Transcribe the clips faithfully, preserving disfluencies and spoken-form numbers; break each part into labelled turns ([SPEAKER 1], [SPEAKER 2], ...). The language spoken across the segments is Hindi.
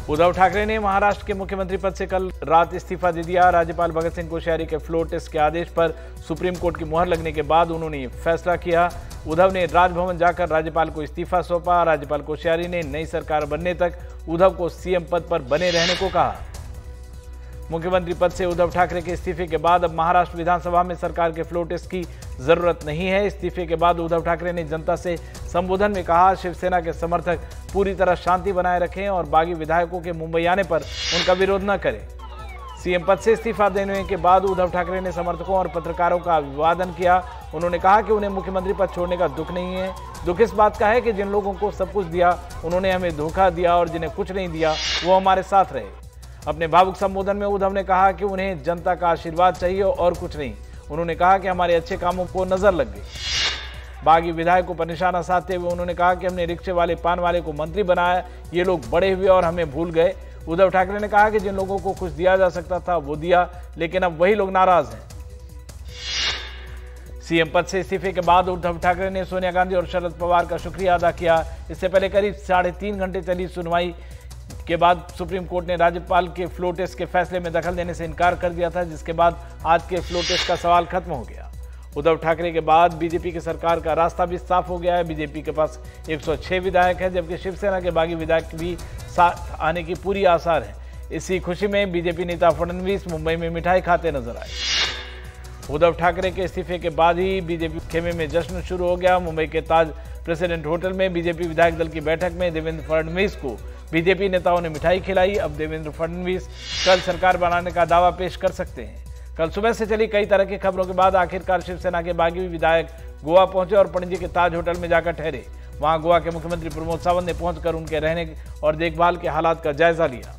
[SPEAKER 1] उद्धव ठाकरे ने महाराष्ट्र के मुख्यमंत्री पद से कल रात इस्तीफा दे दिया। राज्यपाल भगत सिंह कोश्यारी के फ्लोर टेस्ट के आदेश पर सुप्रीम कोर्ट की मुहर लगने के बाद उन्होंने ये फैसला किया। उद्धव ने राजभवन जाकर राज्यपाल को इस्तीफा सौंपा। राज्यपाल कोश्यारी ने नई सरकार बनने तक उद्धव को सीएम पद पर बने रहने को कहा। मुख्यमंत्री पद से उद्धव ठाकरे के इस्तीफे के बाद अब महाराष्ट्र विधानसभा में सरकार के फ्लोर टेस्ट की जरूरत नहीं है। इस्तीफे के बाद उद्धव ठाकरे ने जनता से संबोधन में कहा, शिवसेना के समर्थक पूरी तरह शांति बनाए रखें और बागी विधायकों के मुंबई आने पर उनका विरोध न करें। सीएम पद से इस्तीफा देने के बाद उद्धव ठाकरे ने समर्थकों और पत्रकारों का अभिवादन किया। उन्होंने कहा कि उन्हें मुख्यमंत्री पद छोड़ने का दुख नहीं है। दुख इस बात का है कि जिन लोगों को सब कुछ दिया उन्होंने हमें धोखा दिया और जिन्हें कुछ नहीं दिया वो हमारे साथ रहे। अपने भावुक संबोधन में उद्धव ने कहा कि उन्हें जनता का आशीर्वाद चाहिए और कुछ नहीं। उन्होंने कहा कि हमारे अच्छे कामों को नजर लग गई। बागी विधायकों पर निशाना साधते हुए उन्होंने कहा कि हमने रिक्शे वाले पान वाले को मंत्री बनाया, ये लोग बड़े हुए और हमें भूल गए। उद्धव ठाकरे ने कहा कि जिन लोगों को कुछ दिया जा सकता था वो दिया, लेकिन अब वही लोग नाराज हैं। सीएम पद से इस्तीफे के बाद उद्धव ठाकरे ने सोनिया गांधी और शरद पवार का शुक्रिया अदा किया। इससे पहले करीब साढ़े तीन घंटे चली सुनवाई के बाद सुप्रीम कोर्ट ने राज्यपाल के फ्लोर टेस्ट के फैसले में दखल देने से इनकार कर दिया था, जिसके बाद आज के फ्लोर टेस्ट का सवाल खत्म हो गया। उद्धव ठाकरे के बाद बीजेपी की सरकार का रास्ता भी साफ हो गया है। बीजेपी के पास एक सौ छह विधायक है, जबकि शिवसेना के बागी विधायक भी साथ आने की पूरी आसार है। इसी खुशी में बीजेपी नेता फडणवीस मुंबई में मिठाई खाते नजर आए। उद्धव ठाकरे के इस्तीफे के बाद ही बीजेपी खेमे में जश्न शुरू हो गया। मुंबई के ताज प्रेसिडेंट होटल में बीजेपी विधायक दल की बैठक में देवेंद्र फडणवीस को बीजेपी नेताओं ने मिठाई खिलाई। अब देवेंद्र फडणवीस कल सरकार बनाने का दावा पेश कर सकते हैं। कल सुबह से चली कई तरह की खबरों के बाद आखिरकार शिवसेना के बागी विधायक गोवा पहुंचे और पणजी के ताज होटल में जाकर ठहरे। वहां गोवा के मुख्यमंत्री प्रमोद सावंत ने पहुंचकर उनके रहने और देखभाल के हालात का जायजा लिया।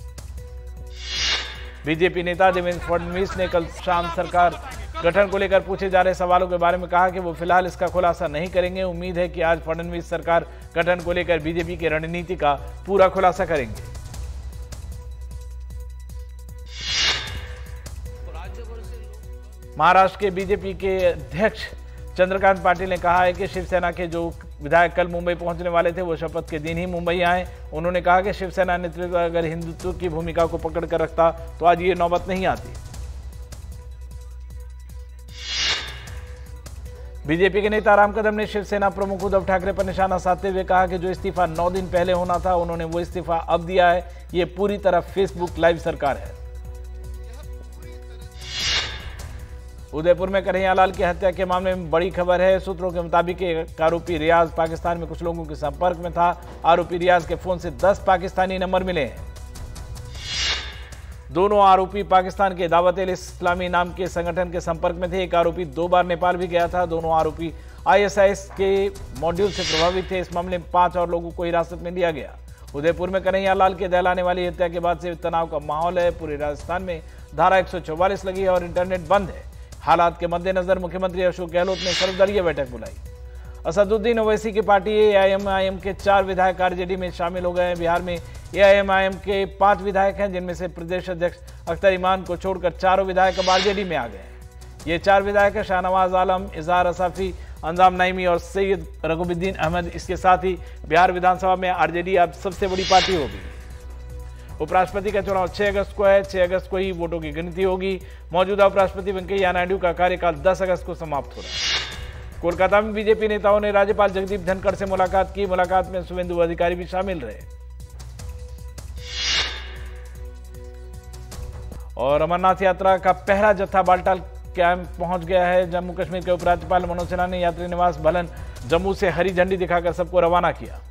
[SPEAKER 1] बीजेपी नेता देवेंद्र फडणवीस ने कल शाम सरकार गठन को लेकर पूछे जा रहे सवालों के बारे में कहा कि वो फिलहाल इसका खुलासा नहीं करेंगे। उम्मीद है कि आज फडणवीस सरकार गठन को लेकर बीजेपी की रणनीति का पूरा खुलासा करेंगे। महाराष्ट्र के बीजेपी के अध्यक्ष चंद्रकांत पाटिल ने कहा है कि शिवसेना के जो विधायक कल मुंबई पहुंचने वाले थे वो शपथ के दिन ही मुंबई आए। उन्होंने कहा कि शिवसेना नेतृत्व अगर हिंदुत्व की भूमिका को पकड़ कर रखता तो आज ये नौबत नहीं आती। बीजेपी के नेता राम कदम ने शिवसेना प्रमुख उद्धव ठाकरे पर निशाना साधते हुए कहा कि जो इस्तीफा नौ दिन पहले होना था उन्होंने वो इस्तीफा अब दिया है। ये पूरी तरह फेसबुक लाइव सरकार है। उदयपुर में कन्हैयालाल की हत्या के मामले में बड़ी खबर है। सूत्रों के मुताबिक एक आरोपी रियाज पाकिस्तान में कुछ लोगों के संपर्क में था। आरोपी रियाज के फोन से दस पाकिस्तानी नंबर मिले हैं। दोनों आरोपी पाकिस्तान के दावत-ए-इस्लामी नाम के संगठन के संपर्क में थे। एक आरोपी दो बार नेपाल भी गया था। दोनों आरोपी आईएसआईएस के मॉड्यूल से प्रभावित थे। इस मामले में पांच और लोगों को हिरासत में लिया गया। उदयपुर में कन्हैयालाल के दहलाने वाली हत्या के बाद से तनाव का माहौल है। पूरे राजस्थान में धारा एक सौ चौवालीस लगी है और इंटरनेट बंद है। हालात के मद्देनजर मुख्यमंत्री अशोक गहलोत ने सर्वदलीय बैठक बुलाई। असदुद्दीन ओवैसी की पार्टी एआईएमआईएम के चार विधायक आरजेडी में शामिल हो गए हैं। बिहार में एआईएमआईएम के पांच विधायक हैं, जिनमें से प्रदेश अध्यक्ष अख्तर ईमान को छोड़कर चारों विधायक अब आरजेडी में आ गए हैं। ये चार विधायक हैं शाहनवाज आलम, इजहार असाफी, अंजाम नईमी और सैयद रघुबुद्दीन अहमद। इसके साथ ही बिहार विधानसभा में आरजेडी अब सबसे बड़ी पार्टी होगी। उपराष्ट्रपति का चुनाव छह अगस्त को है। छह अगस्त को ही वोटों की गिनती होगी। मौजूदा उपराष्ट्रपति वेंकैया नायडू का कार्यकाल दस अगस्त को समाप्त हो रहा है। कोलकाता में बीजेपी नेताओं ने राज्यपाल जगदीप धनखड़ से मुलाकात की। मुलाकात में शुभेंदु अधिकारी भी शामिल रहे। और अमरनाथ यात्रा का पहला जत्था बालटाल कैंप पहुंच गया है। जम्मू कश्मीर के उपराज्यपाल मनोज सिन्हा ने यात्री निवास भलन जम्मू से हरी झंडी दिखाकर सबको रवाना किया।